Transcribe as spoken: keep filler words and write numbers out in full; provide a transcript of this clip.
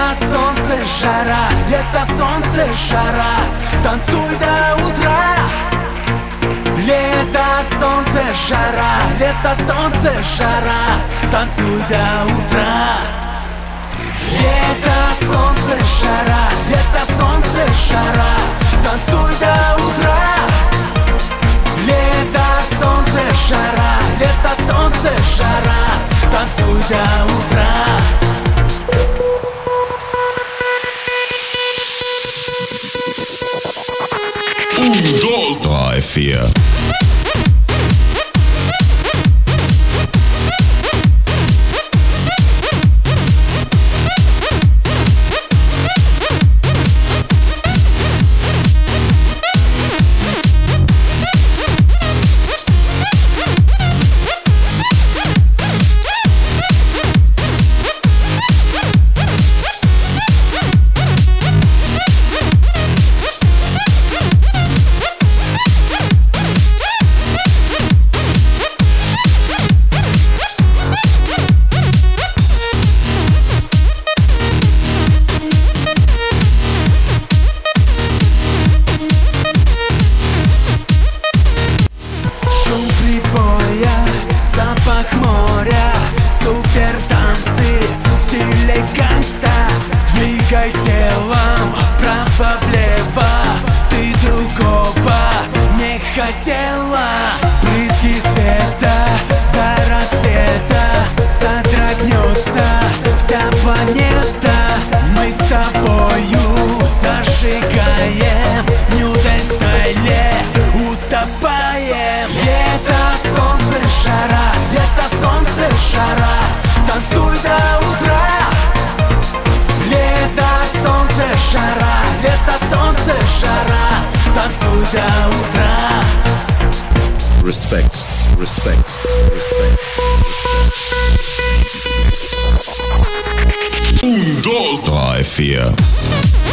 Лето, солнце, жара, лето, солнце, жара, танцуй до утра. Лето, солнце, жара, лето, солнце, жара, танцуй до утра. Лето, солнце, жара, лето, солнце, жара, танцуй до утра. Лето, солнце, жара, лето, солнце, жара, танцуй до утра. Un, dos, drei, vier. Запах моря, супер танцы в стиле гангста. Двигай телом вправо-влево, ты другого не хотела. Брызги света до рассвета, содрогнется вся планета. Мы с тобою зажигаем, нюдой стайле утопаем. Лето, солнце, жара, лето, солнце, жара, танцуй до утра. Лето, солнце, жара, лето, солнце, жара, танцуй до утра. Respect, respect, respect, respect. Un, dos, drei, vier.